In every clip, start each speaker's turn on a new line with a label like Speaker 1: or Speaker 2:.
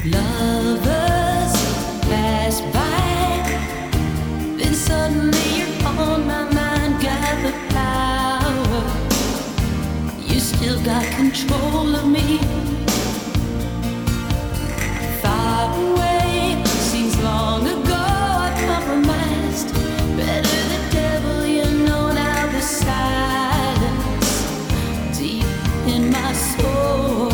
Speaker 1: Lovers pass by, then suddenly you're on my mind. Got the power, you still got control of me. Far away, seems long ago I compromised. Better the devil, you know now. The silence deep in my soul.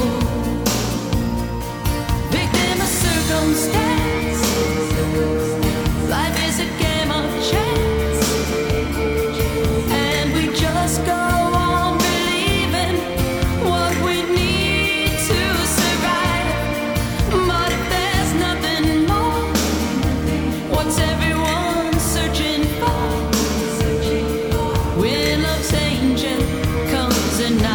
Speaker 1: Circumstance, life is a game of chance, and we just go on believing what we need to survive. But if there's nothing more, what's everyone searching for? When love's angel comes and